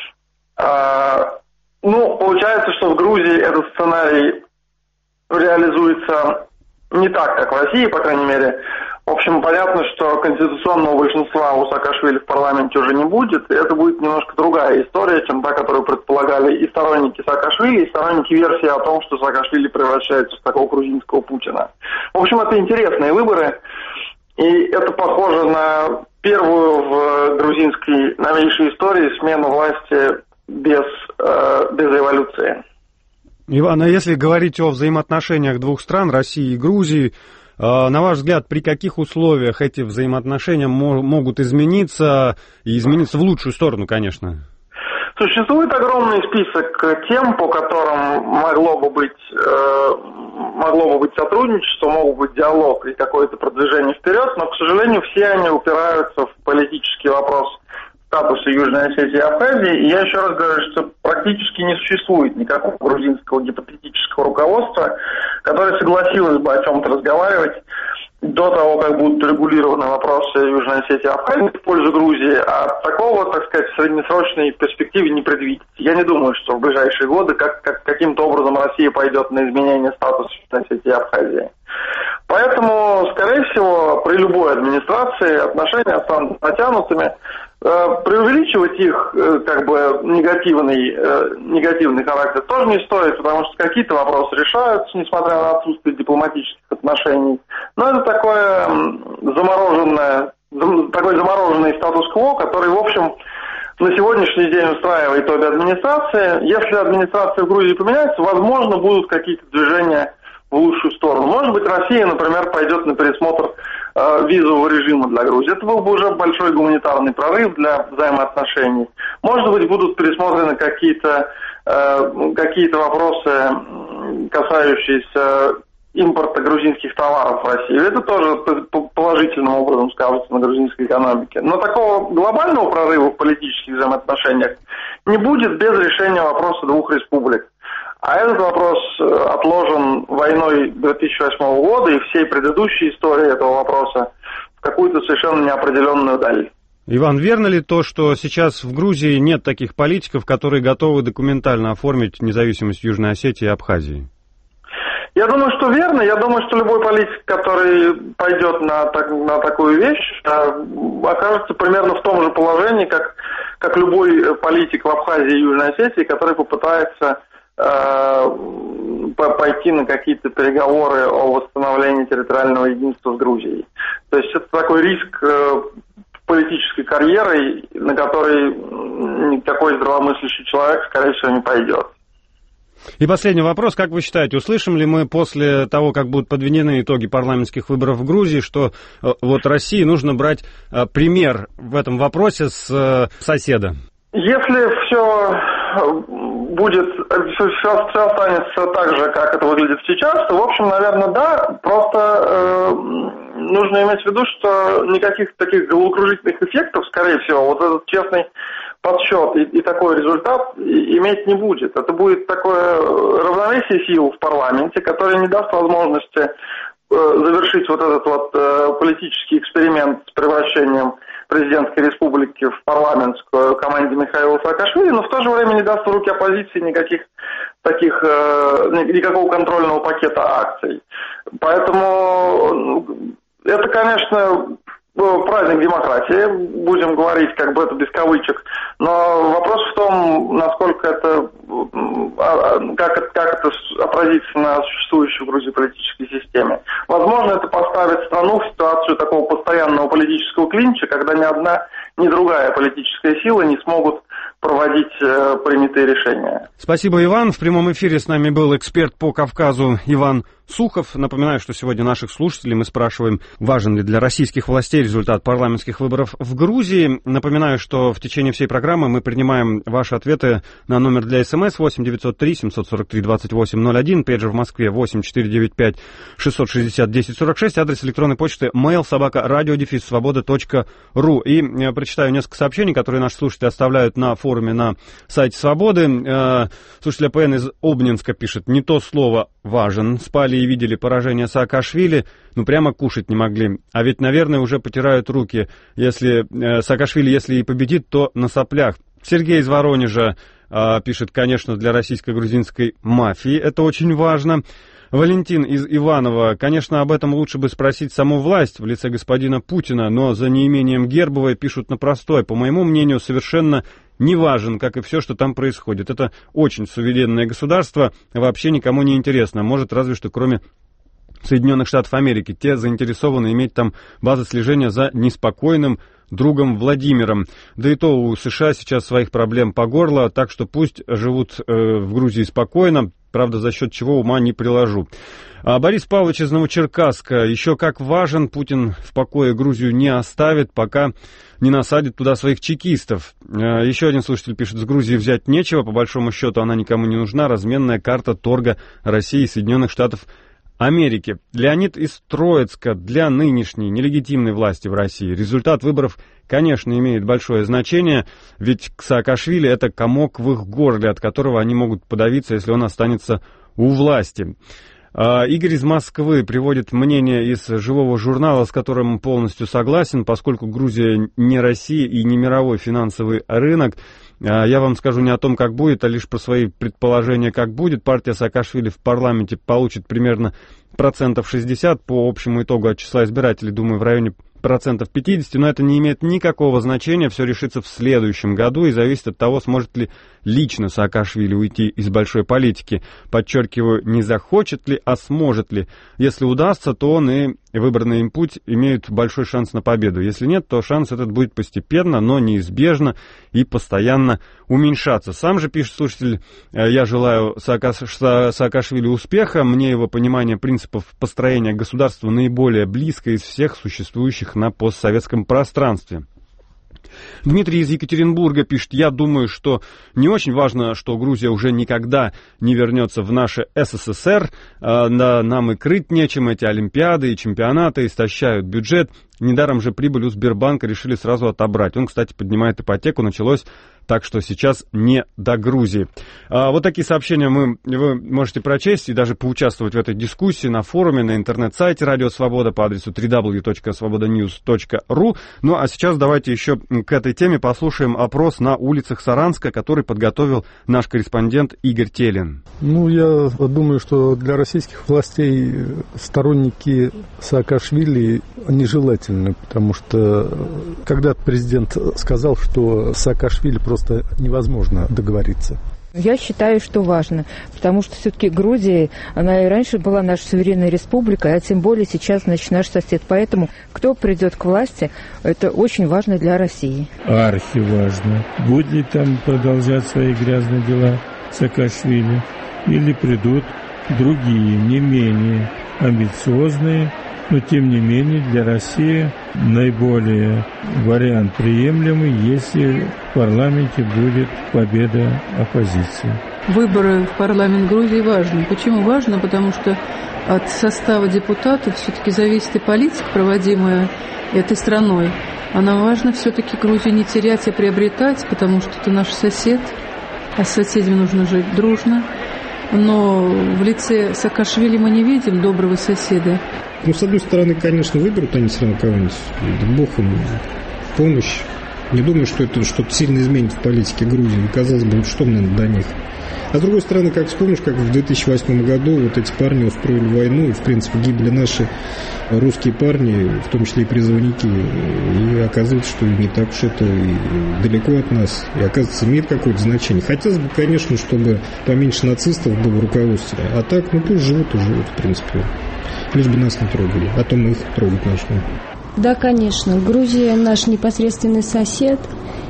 А, ну, получается, что в Грузии этот сценарий реализуется не так, как в России, по крайней мере. В общем, понятно, что конституционного большинства у Саакашвили в парламенте уже не будет, и это будет немножко другая история, чем та, которую предполагали и сторонники Саакашвили, и сторонники версии о том, что Саакашвили превращается в такого грузинского Путина. В общем, это интересные выборы, и это похоже на первую в грузинской новейшей истории смену власти без, э, без революции. Иван, а если говорить о взаимоотношениях двух стран, России и Грузии, На ваш взгляд, при каких условиях эти взаимоотношения могут измениться и измениться в лучшую сторону, конечно? Существует огромный список тем, по которым могло бы быть, э, могло бы быть сотрудничество, мог быть диалог и какое-то продвижение вперед, но, к сожалению, все они упираются в политический вопрос статуса Южной Осетии и Абхазии. И я еще раз говорю, что практически не существует никакого грузинского гипотетического руководства, которое согласилось бы о чем-то разговаривать до того, как будут регулированы вопросы Южной Осетии и Абхазии в пользу Грузии, а такого, так сказать, в среднесрочной перспективе не предвидится. Я не думаю, что в ближайшие годы как, как, каким-то образом Россия пойдет на изменение статуса Южной Осетии и Абхазии. Поэтому, скорее всего, при любой администрации отношения останутся натянутыми. Преувеличивать их как бы негативный, негативный характер тоже не стоит, потому что какие-то вопросы решаются, несмотря на отсутствие дипломатических отношений. Но это такое замороженное, такой замороженный статус-кво, который, в общем, на сегодняшний день устраивает обе администрации. Если администрация в Грузии поменяется, возможно, будут какие-то движения в лучшую сторону. Может быть, Россия, например, пойдет на пересмотр э, визового режима для Грузии. Это был бы уже большой гуманитарный прорыв для взаимоотношений. Может быть, будут пересмотрены какие-то, э, какие-то вопросы, касающиеся импорта грузинских товаров в Россию. Это тоже положительным образом скажется на грузинской экономике. Но такого глобального прорыва в политических взаимоотношениях не будет без решения вопроса двух республик. А этот вопрос отложен войной две тысячи восьмого года и всей предыдущей истории этого вопроса в какую-то совершенно неопределенную даль. Иван, верно ли то, что сейчас в Грузии нет таких политиков, которые готовы документально оформить независимость Южной Осетии и Абхазии? Я думаю, что верно. Я думаю, что любой политик, который пойдет на, так, на такую вещь, окажется примерно в том же положении, как, как любой политик в Абхазии и Южной Осетии, который попытается пойти на какие-то переговоры о восстановлении территориального единства с Грузией. То есть это такой риск политической карьеры, на который никакой здравомыслящий человек, скорее всего, не пойдет. И последний вопрос. Как вы считаете, услышим ли мы после того, как будут подведены итоги парламентских выборов в Грузии, что вот России нужно брать пример в этом вопросе с соседа? Если все будет, все, все останется так же, как это выглядит сейчас, то, в общем, наверное, да. Просто э, нужно иметь в виду, что никаких таких головокружительных эффектов, скорее всего, вот этот честный подсчет и, и такой результат иметь не будет. Это будет такое равновесие сил в парламенте, которое не даст возможности э, завершить вот этот вот э, политический эксперимент с превращением президентской республики в парламентскую команде Михаила Саакашвили, но в то же время не даст в руки оппозиции никаких таких, э, никакого контрольного пакета акций. Поэтому это, конечно, праздник демократии, будем говорить, как бы это без кавычек, но вопрос в том, насколько это, как это, как это отразится на существующей в Грузии политической системе. Возможно, это поставит страну в ситуацию такого постоянного политического клинча, когда ни одна, ни другая политическая сила не смогут проводить э, принятые решения. Спасибо, Иван. В прямом эфире с нами был эксперт по Кавказу Иван Сухов. Напоминаю, что сегодня наших слушателей мы спрашиваем, важен ли для российских властей результат парламентских выборов в Грузии. Напоминаю, что в течение всей программы мы принимаем ваши ответы на номер для СМС восемь девятьсот три семьсот сорок три двадцать восемь ноль один, пейджер в Москве восемь четыре девять пять шестьсот шестьдесят десять сорок шесть, адрес электронной почты mail собака радио дефис свобода точка ру. И я прочитаю несколько сообщений, которые наши слушатели оставляют на форуме на сайте Свободы. Слушатель АПН из Обнинска пишет: не то слово «важен». Спали и видели поражение Саакашвили, ну прямо кушать не могли. А ведь, наверное, уже потирают руки. Если э, Саакашвили, если и победит, то на соплях. Сергей из Воронежа э, пишет: конечно, для российско-грузинской мафии это очень важно. Валентин из Иванова: конечно, об этом лучше бы спросить саму власть в лице господина Путина, но за неимением Гербовой пишут на простой. По моему мнению, совершенно не важен, как и все, что там происходит. Это очень суверенное государство, вообще никому не интересно. Может, разве что кроме Соединенных Штатов Америки. Те заинтересованы иметь там базы слежения за неспокойным другом Владимиром. Да и то у США сейчас своих проблем по горло, так что пусть живут э, в Грузии спокойно, правда, за счет чего ума не приложу. А Борис Павлович из Новочеркасска. Еще как важен, Путин в покое Грузию не оставит, пока не насадит туда своих чекистов. Еще один слушатель пишет, с Грузии взять нечего, по большому счету она никому не нужна, разменная карта торга России и Соединенных Штатов Америки. Леонид из Троицка. Для нынешней нелегитимной власти в России результат выборов, конечно, имеет большое значение, ведь Саакашвили — это комок в их горле, от которого они могут подавиться, если он останется у власти. Игорь из Москвы приводит мнение из живого журнала, с которым полностью согласен, поскольку Грузия не Россия и не мировой финансовый рынок. Я вам скажу не о том, как будет, а лишь про свои предположения, как будет. Партия Саакашвили в парламенте получит примерно процентов шестьдесят по общему итогу от числа избирателей, думаю, в районе процентов пятьдесят, но это не имеет никакого значения, все решится в следующем году и зависит от того, сможет ли лично Саакашвили уйти из большой политики. Подчеркиваю, не захочет ли, а сможет ли. Если удастся, то он и выбранный им путь имеют большой шанс на победу. Если нет, то шанс этот будет постепенно, но неизбежно и постоянно уменьшаться. Сам же, пишет слушатель, я желаю Саакашвили успеха, мне его понимание принципов построения государства наиболее близко из всех существующих на постсоветском пространстве. Дмитрий из Екатеринбурга пишет, я думаю, что не очень важно, что Грузия уже никогда не вернется в наше СССР, нам и крыть нечем, эти олимпиады и чемпионаты истощают бюджет, недаром же прибыль у Сбербанка решили сразу отобрать. Он, кстати, поднимает ипотеку, началось, так что сейчас не до Грузии. А, вот такие сообщения мы, вы можете прочесть и даже поучаствовать в этой дискуссии на форуме, на интернет-сайте Радио Свобода по адресу дабл ю дабл ю дабл ю точка свобода ньюс точка ру. Ну а сейчас давайте еще к этой теме послушаем опрос на улицах Саранска, который подготовил наш корреспондент Игорь Телин. Ну, я думаю, что для российских властей сторонники Саакашвили нежелательны, потому что когда-то президент сказал, что с Саакашвили просто невозможно договориться. Я считаю, что важно, потому что все-таки Грузия, она и раньше была наша суверенная республика, а тем более сейчас, значит, наш сосед. Поэтому кто придет к власти, это очень важно для России. Архиважно. Будет ли там продолжать свои грязные дела Саакашвили, или придут другие, не менее амбициозные, но тем не менее для России наиболее вариант приемлемый, если в парламенте будет победа оппозиции. Выборы в парламент Грузии важны. Почему важно? Потому что от состава депутатов все-таки зависит и политика, проводимая этой страной. А нам важно все-таки Грузию не терять, а приобретать, потому что это наш сосед, а с соседями нужно жить дружно. Но в лице Саакашвили мы не видим доброго соседа. Ну, с одной стороны, конечно, выберут они все равно кого-нибудь, Бог им помощь. Не думаю, что это что-то сильно изменит в политике Грузии. Казалось бы, что мне надо до них. А с другой стороны, как вспомнишь, как в две тысячи восьмом году вот эти парни устроили войну, и, в принципе, гибли наши русские парни, в том числе и призывники, и оказывается, что не так уж это и далеко от нас, и, оказывается, имеет какое-то значение. Хотелось бы, конечно, чтобы поменьше нацистов было в руководстве, а так, ну, пусть живут и живут, в принципе, лишь бы нас не трогали, а то мы их трогать начнем. Да, конечно, Грузия наш непосредственный сосед,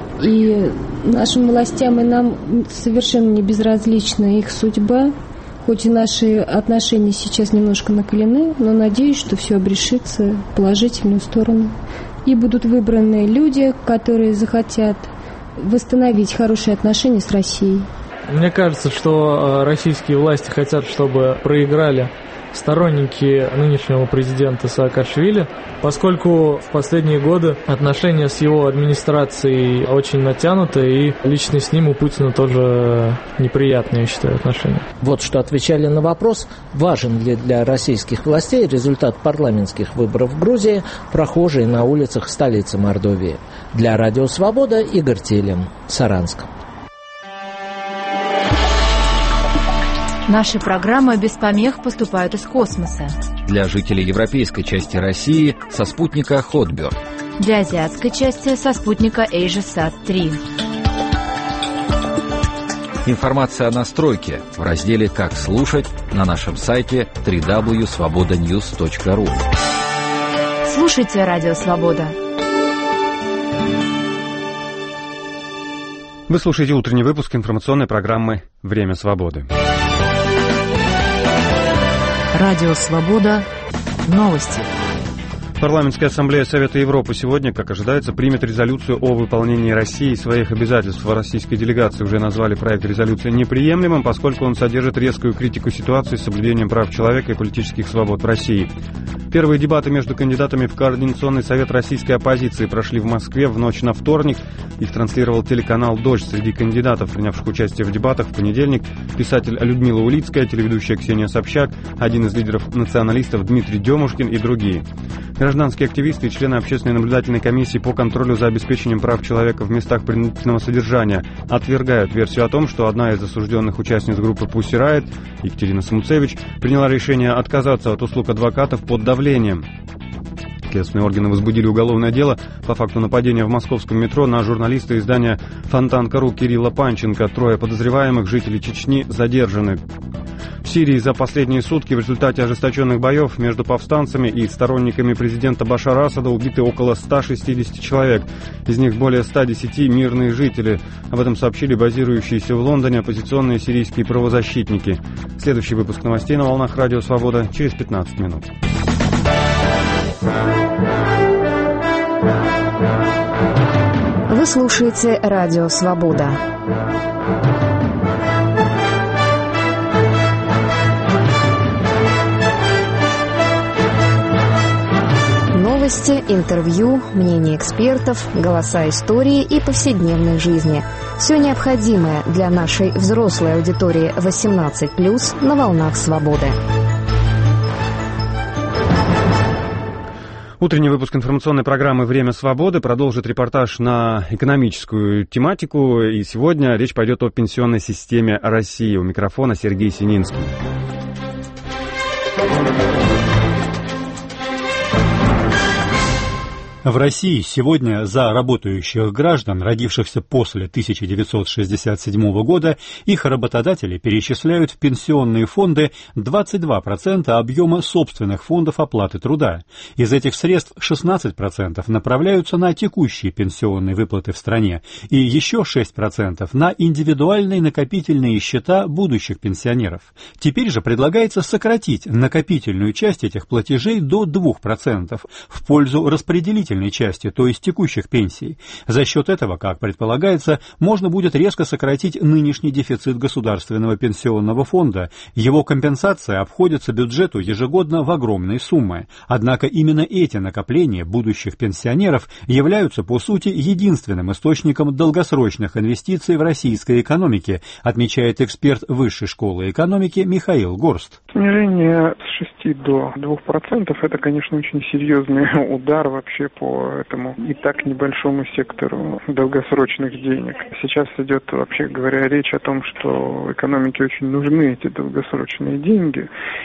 и нашим властям и нам совершенно не безразлична их судьба. Хоть и наши отношения сейчас немножко накалены, но надеюсь, что все обрешится в положительную сторону. И будут выбраны люди, которые захотят восстановить хорошие отношения с Россией. Мне кажется, что российские власти хотят, чтобы проиграли сторонники нынешнего президента Саакашвили, поскольку в последние годы отношения с его администрацией очень натянуты, и лично с ним у Путина тоже неприятные, я считаю, отношения. Вот что отвечали на вопрос, важен ли для российских властей результат парламентских выборов в Грузии, прохожие на улицах столицы Мордовии. Для Радио Свобода Игорь Телин, Саранск. Наши программы без помех поступают из космоса. Для жителей европейской части России со спутника Хотберд. Для азиатской части со спутника AsiaSat три. Информация о настройке в разделе «Как слушать» на нашем сайте дабл ю дабл ю дабл ю точка свобода ньюс точка ру. Слушайте Радио Свобода. Вы слушаете утренний выпуск информационной программы «Время свободы». Радио «Свобода». Новости. Парламентская ассамблея Совета Европы сегодня, как ожидается, примет резолюцию о выполнении России своих обязательств. В российской делегации уже назвали проект резолюции неприемлемым, поскольку он содержит резкую критику ситуации с соблюдением прав человека и политических свобод в России. Первые дебаты между кандидатами в Координационный совет российской оппозиции прошли в Москве в ночь на вторник. Их транслировал телеканал «Дождь». Среди кандидатов, принявших участие в дебатах в понедельник, писатель Людмила Улицкая, телеведущая Ксения Собчак, один из лидеров националистов Дмитрий Демушкин и другие. Гражданские активисты и члены Общественной наблюдательной комиссии по контролю за обеспечением прав человека в местах принудительного содержания отвергают версию о том, что одна из осужденных участниц группы Pussy Riot, Екатерина Самуцевич, приняла решение отказаться от услуг адвокатов под давлением. Следственные органы возбудили уголовное дело по факту нападения в московском метро на журналиста издания «Фонтанка.ру» Кирилла Панченко. Трое подозреваемых, жителей Чечни, задержаны. В Сирии за последние сутки в результате ожесточенных боев между повстанцами и сторонниками президента Башара Асада убиты около ста шестидесяти человек. Из них более ста десяти мирные жители. Об этом сообщили базирующиеся в Лондоне оппозиционные сирийские правозащитники. Следующий выпуск новостей на волнах Радио Свобода через пятнадцать минут. Вы слушаете Радио Свобода. Новости, интервью, мнения экспертов, голоса истории и повседневной жизни. Все необходимое для нашей взрослой аудитории восемнадцать плюс на волнах Свободы. Утренний выпуск информационной программы «Время свободы» продолжит репортаж на экономическую тематику. И сегодня речь пойдет о пенсионной системе России. У микрофона Сергей Сининский. В России сегодня за работающих граждан, родившихся после тысяча девятьсот шестьдесят седьмого года, их работодатели перечисляют в пенсионные фонды двадцать два процента объема собственных фондов оплаты труда. Из этих средств шестнадцать процентов направляются на текущие пенсионные выплаты в стране и еще шесть процентов на индивидуальные накопительные счета будущих пенсионеров. Теперь же предлагается сократить накопительную часть этих платежей до двух процентов в пользу распределительной части, то есть текущих пенсий. За счет этого, как предполагается, можно будет резко сократить нынешний дефицит государственного пенсионного фонда. Его компенсация обходится бюджету ежегодно в огромные суммы. Однако именно эти накопления будущих пенсионеров являются, по сути, единственным источником долгосрочных инвестиций в российской экономике, отмечает эксперт Высшей школы экономики Михаил Горст. Снижение с шести до двух процентов – это, конечно, очень серьезный удар вообще по этому и так небольшому сектору долгосрочных денег. Сейчас идет, вообще говоря, речь о том, что экономике очень нужны эти долгосрочные деньги,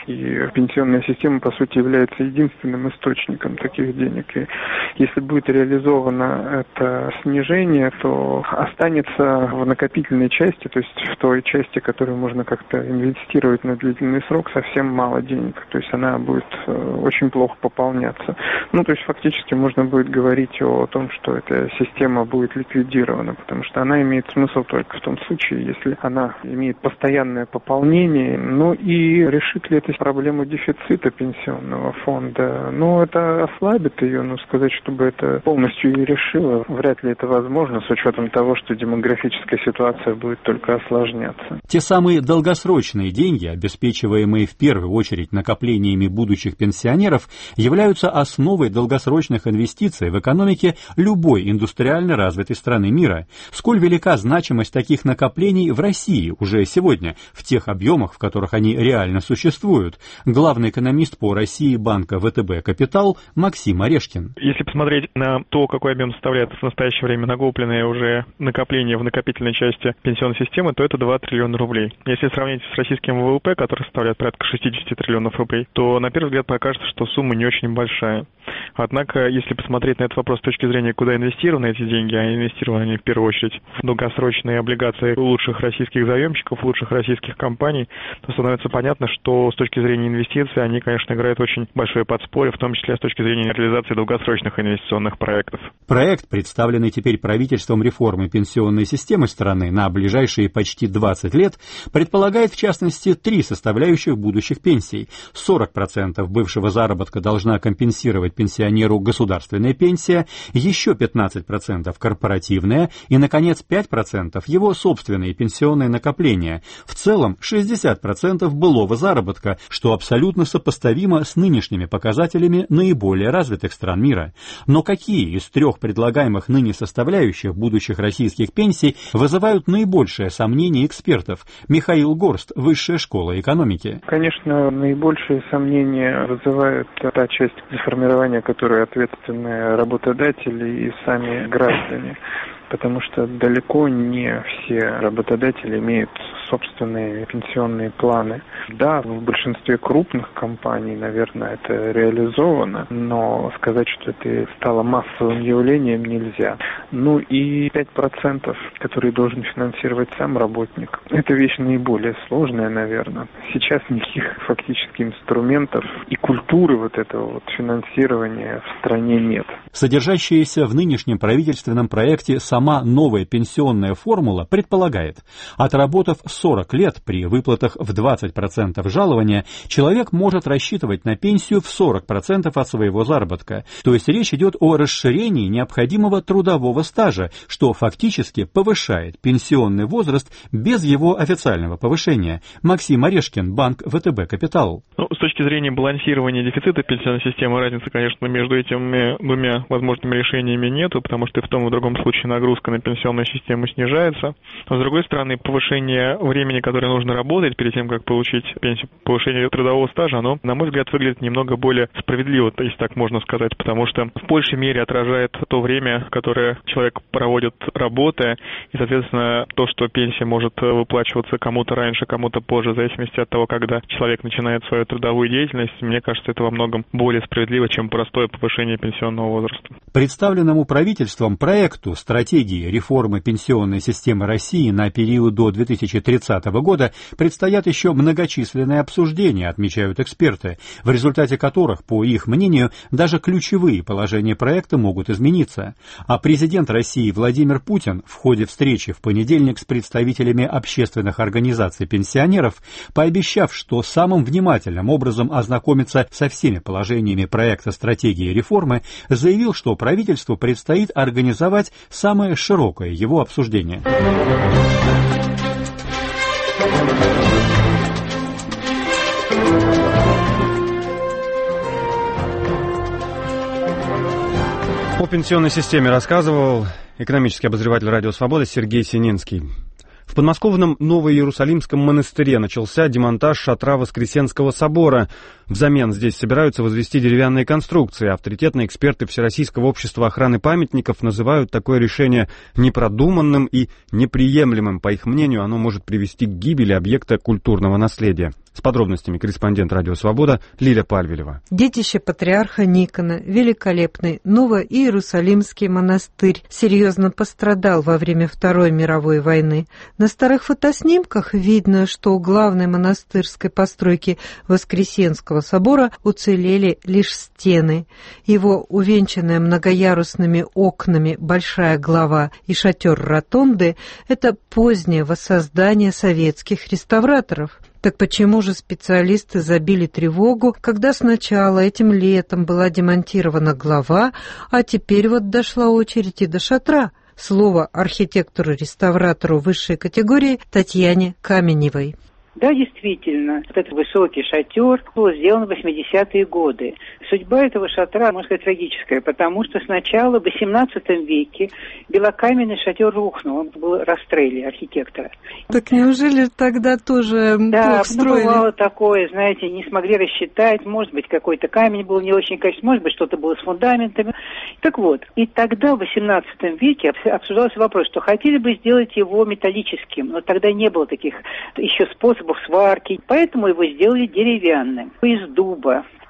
и пенсионная система, по сути, является единственным источником таких денег. И если будет реализовано это снижение, то останется в накопительной части, то есть в той части, которую можно как-то инвестировать на длительный срок, совсем мало денег. То есть она будет очень плохо пополняться. Ну, то есть фактически можно будет говорить о том, что эта система будет ликвидирована, потому что она имеет смысл только в том случае, если она имеет постоянное пополнение. Ну и решит ли это проблему дефицита пенсионного фонда? Ну, это ослабит ее, но сказать, чтобы это полностью и решило, вряд ли это возможно, с учетом того, что демографическая ситуация будет только осложняться. Те самые долгосрочные деньги, обеспечиваемые в первую очередь накоплениями будущих пенсионеров, являются основой долгосрочных инвестиций в экономике любой индустриально развитой страны мира. Сколь велика значимость таких накоплений в России уже сегодня, в тех объемах, в которых они реально существуют? Главный экономист по России банка ВТБ «Капитал» Максим Орешкин. Если посмотреть на то, какой объем составляет в настоящее время накопленные уже накопления в накопительной части пенсионной системы, то это два триллиона рублей. Если сравнить с российским ВВП, который составляет порядка шестьдесят триллионов рублей, то на первый взгляд покажется, что сумма не очень большая. Однако, если посмотреть на этот вопрос с точки зрения, куда инвестированы эти деньги, а инвестированы они в первую очередь в долгосрочные облигации лучших российских заемщиков, лучших российских компаний, то становится понятно, что с точки зрения инвестиций они, конечно, играют очень большое подспорье, в том числе с точки зрения реализации долгосрочных инвестиционных проектов. Проект, представленный теперь правительством реформы пенсионной системы страны на ближайшие почти двадцать лет, предполагает, в частности, три составляющих будущих пенсий. сорок процентов бывшего заработка должна компенсировать пенсионеру государственная пенсия, еще пятнадцать процентов корпоративная и, наконец, пять процентов его собственные пенсионные накопления. В целом шестьдесят процентов былого заработка, что абсолютно сопоставимо с нынешними показателями наиболее развитых стран мира. Но какие из трех предлагаемых ныне составляющих будущих российских пенсий вызывают наибольшее сомнение экспертов? Михаил Горст, Высшая школа экономики. Конечно, наибольшие сомнения вызывает та часть за формирование, которой ответственны работодатели и сами граждане. Потому что далеко не все работодатели имеют собственные пенсионные планы. Да, в большинстве крупных компаний, наверное, это реализовано, но сказать, что это стало массовым явлением, нельзя. Ну и пять процентов, которые должен финансировать сам работник, это вещь наиболее сложная, наверное. Сейчас никаких фактически инструментов и культуры вот этого вот финансирования в стране нет. Содержащаяся в нынешнем правительственном проекте сама новая пенсионная формула предполагает, отработав сорок лет при выплатах в двадцать процентов жалования, человек может рассчитывать на пенсию в сорок процентов от своего заработка. То есть речь идет о расширении необходимого трудового стажа, что фактически повышает пенсионный возраст без его официального повышения. Максим Орешкин, банк ВТБ Капитал. Ну, с точки зрения балансирования дефицита пенсионной системы, разницы, конечно, между этими двумя возможными решениями нету, потому что и в том и в другом случае нагрузка на пенсионную систему снижается. Но, с другой стороны, повышение времени, которое нужно работать перед тем, как получить пенсию, повышение трудового стажа, оно, на мой взгляд, выглядит немного более справедливо, если так можно сказать, потому что в большей мере отражает то время, которое человек проводит работая, и, соответственно, то, что пенсия может выплачиваться кому-то раньше, кому-то позже, в зависимости от того, когда человек начинает свою трудовую деятельность, мне кажется, это во многом более справедливо, чем простое повышение пенсионного возраста. Представленному правительством проекту стратегии реформы пенсионной системы России на период до две тысячи тридцатого года предстоят еще многочисленные обсуждения, отмечают эксперты, в результате которых, по их мнению, даже ключевые положения проекта могут измениться. А президент России Владимир Путин в ходе встречи в понедельник с представителями общественных организаций пенсионеров, пообещав, что самым внимательным образом ознакомится со всеми положениями проекта стратегии реформы, заявил, что правительству предстоит организовать самое широкое его обсуждение. О пенсионной системе рассказывал экономический обозреватель «Радио Свобода» Сергей Сининский. В подмосковном Новоиерусалимском монастыре начался демонтаж шатра Воскресенского собора. Взамен здесь собираются возвести деревянные конструкции. Авторитетные эксперты Всероссийского общества охраны памятников называют такое решение непродуманным и неприемлемым. По их мнению, оно может привести к гибели объекта культурного наследия. С подробностями корреспондент «Радио Свобода» Лиля Пальвелева. Детище патриарха Никона, великолепный Новоиерусалимский монастырь, серьезно пострадал во время Второй мировой войны. На старых фотоснимках видно, что у главной монастырской постройки Воскресенского собора уцелели лишь стены. Его увенчанная многоярусными окнами большая глава и шатер ротонды – это позднее воссоздание советских реставраторов. Так почему же специалисты забили тревогу, когда сначала этим летом была демонтирована глава, а теперь вот дошла очередь и до шатра? Слово архитектору-реставратору высшей категории Татьяне Каменевой. Да, действительно, вот этот высокий шатер был сделан в восьмидесятые годы. Судьба этого шатра, можно сказать, трагическая, потому что сначала в восемнадцатом веке белокаменный шатер рухнул, он был Растрелли, архитектора. Так неужели тогда тоже да, плохо строили? Да, бывало такое, знаете, не смогли рассчитать, может быть, какой-то камень был не очень качественный, может быть, что-то было с фундаментами. Так вот, и тогда в восемнадцатом веке обсуждался вопрос, что хотели бы сделать его металлическим, но тогда не было таких еще способов сварки, поэтому его сделали деревянным, из дуба.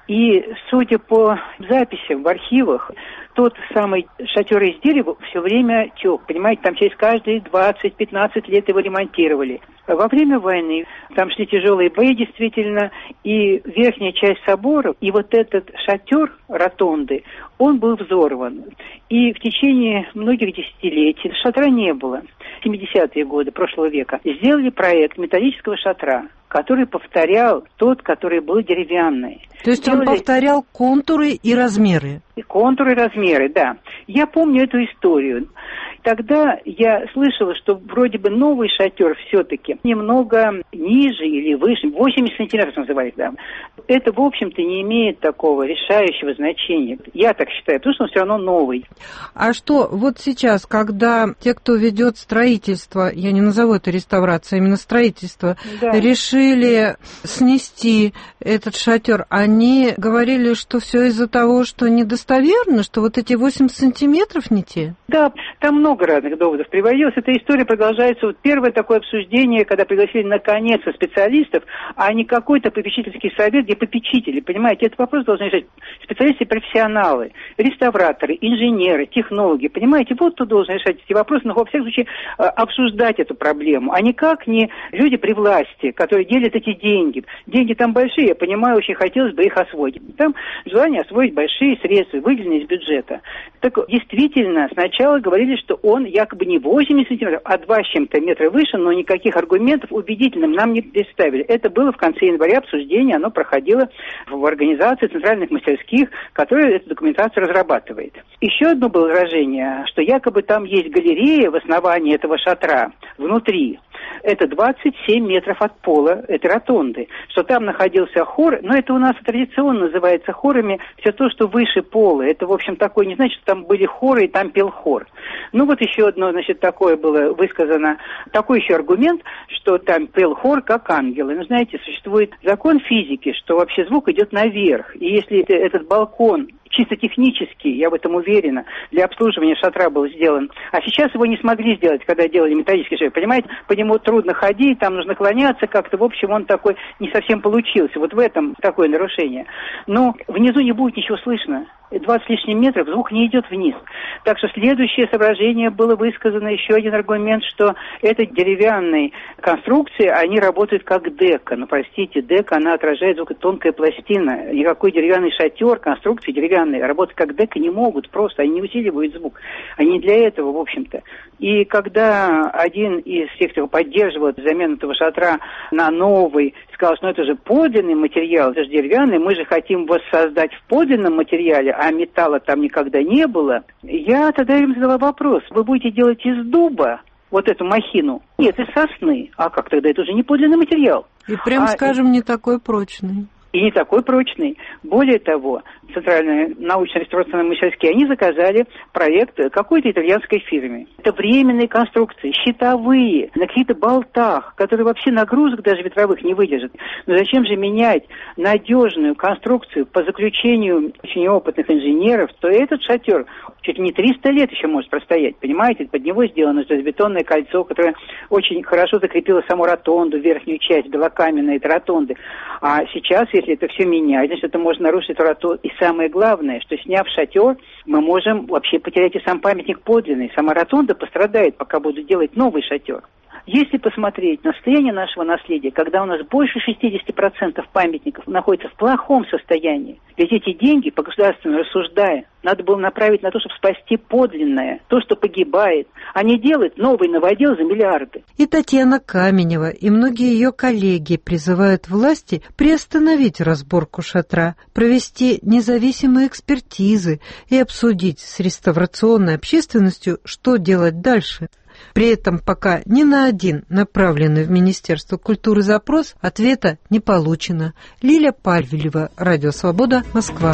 И, судя по записям в архивах, тот самый шатер из дерева все время тек. Понимаете, там через каждые двадцать-пятнадцать лет его ремонтировали. Во время войны там шли тяжелые бои, действительно, и верхняя часть собора, и вот этот шатер ротонды, он был взорван. И в течение многих десятилетий шатра не было. В семидесятые годы прошлого века сделали проект металлического шатра, который повторял тот, который был деревянный. То есть Сделали... он повторял контуры и размеры? И контуры и размеры, да. Я помню эту историю. Тогда я слышала, что вроде бы новый шатер все-таки немного ниже или выше, восемьдесят сантиметров назывались, да. Это, в общем-то, не имеет такого решающего значения. Я так считаю, потому что он все равно новый. А что вот сейчас, когда те, кто ведет строительство, я не назову это реставрацией, а именно строительство, да, решили снести этот шатер, они говорили, что все из-за того, что недостоверно, что вот эти восемьдесят сантиметров не те? Да, там много разных доводов приводилось. Эта история продолжается. Вот первое такое обсуждение, когда пригласили наконец-то специалистов, а не какой-то попечительский совет, где попечители, понимаете, этот вопрос должны решать специалисты-профессионалы, реставраторы, инженеры, технологи, понимаете, вот кто должен решать эти вопросы, но во всяком случае обсуждать эту проблему, а никак не люди при власти, которые делят эти деньги. Деньги там большие, я понимаю, очень хотелось бы их освоить. Там желание освоить большие средства, выделенные из бюджета. Так действительно, сначала говорили, что он якобы не восемьдесят сантиметров, а два с чем-то метра выше, но никаких аргументов убедительным нам не представили. Это было в конце января обсуждение, оно проходило в организации центральных мастерских, которая эту документацию разрабатывает. Еще одно было выражение, что якобы там есть галерея в основании этого шатра, внутри. Это двадцать семь метров от пола этой ротонды, что там находился хор, но это у нас традиционно называется хорами все то, что выше пола. Это, в общем, такое, не значит, что там были хоры и там пел хор. Ну вот еще одно, значит, такое было высказано, такой еще аргумент, что там пел хор как ангелы. Ну, знаете, существует закон физики, что вообще звук идет наверх, и если этот балкон чисто технически, я в этом уверена, для обслуживания шатра был сделан. А сейчас его не смогли сделать, когда делали металлический шатер. Понимаете, по нему трудно ходить, там нужно наклоняться как-то. В общем, он такой не совсем получился. Вот в этом такое нарушение. Но внизу не будет ничего слышно. двадцать с лишним метров, звук не идет вниз. Так что следующее соображение было высказано, еще один аргумент, что это деревянные конструкции, они работают как дека. Ну, простите, дека, она отражает звук, тонкая пластина. Никакой деревянный шатер, конструкции деревянные, работать как дека не могут просто, они не усиливают звук. Они для этого, в общем-то. И когда один из тех, кто поддерживал замену этого шатра на новый, сказал, что ну, это же подлинный материал, это же деревянный, мы же хотим воссоздать в подлинном материале, а металла там никогда не было, я тогда им задала вопрос, вы будете делать из дуба вот эту махину? Нет, из сосны. А как тогда? Это уже не подлинный материал. И прям, а, скажем, не такой прочный. И не такой прочный. Более того, Центральные научно-реставрационные мастерские, они заказали проект какой-то итальянской фирме. Это временные конструкции, щитовые, на каких-то болтах, которые вообще нагрузок даже ветровых не выдержат. Но зачем же менять надежную конструкцию по заключению очень опытных инженеров, то этот шатер чуть ли не триста лет еще может простоять, понимаете? Под него сделано железобетонное кольцо, которое очень хорошо закрепило саму ротонду, верхнюю часть белокаменной этой ротонды. А сейчас, если это все менять, значит, это можно нарушить ротонду. И самое главное, что сняв шатер, мы можем вообще потерять и сам памятник подлинный. Сама ротонда пострадает, пока будут делать новый шатер. Если посмотреть на состояние нашего наследия, когда у нас больше шестьдесят процентов памятников находится в плохом состоянии, ведь эти деньги, по государственному рассуждая, надо было направить на то, чтобы спасти подлинное, то, что погибает, а не делать новый новодел за миллиарды. И Татьяна Каменева, и многие ее коллеги призывают власти приостановить разборку шатра, провести независимые экспертизы и обсудить с реставрационной общественностью, что делать дальше. При этом пока ни на один направленный в Министерство культуры запрос ответа не получено. Лиля Пальвелева, Радио Свобода, Москва.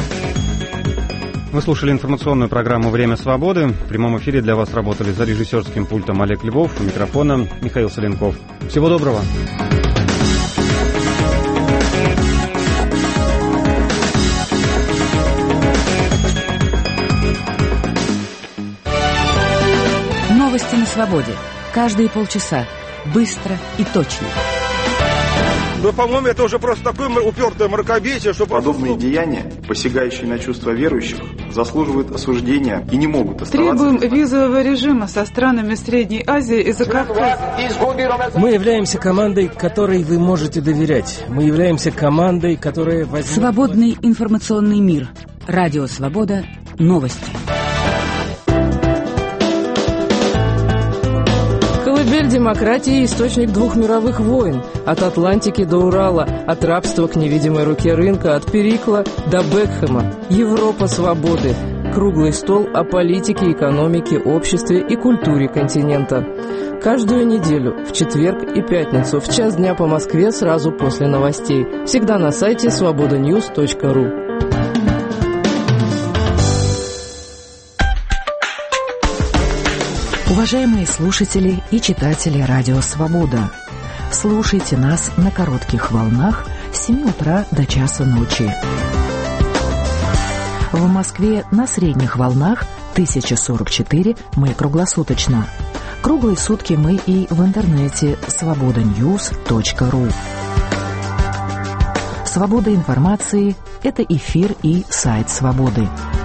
Вы слушали информационную программу «Время свободы». В прямом эфире для вас работали за режиссерским пультом Олег Львов, у микрофона Михаил Соленков. Всего доброго. Новости на свободе. Каждые полчаса. Быстро и точно. Но, по-моему, это уже просто такое упертое мракобесие, что... Подобные деяния, посягающие на чувства верующих, заслуживают осуждения и не могут оставаться... Требуем визового режима со странами Средней Азии и Закавказья. Мы являемся командой, которой вы можете доверять. Мы являемся командой, которая... Возьмет... Свободный информационный мир. Радио «Свобода». Новости. Колыбель демократии – источник двух мировых войн. От Атлантики до Урала, от рабства к невидимой руке рынка, от Перикла до Бекхэма. Европа свободы. Круглый стол о политике, экономике, обществе и культуре континента. Каждую неделю, в четверг и пятницу, в час дня по Москве, сразу после новостей. Всегда на сайте свобода ньюс точка ру. Уважаемые слушатели и читатели радио «Свобода», слушайте нас на коротких волнах с семи утра до часа ночи. В Москве на средних волнах тысяча сорок четыре мы круглосуточно. Круглые сутки мы и в интернете свобода ньюс точка ру. Свобода информации – это эфир и сайт «Свободы».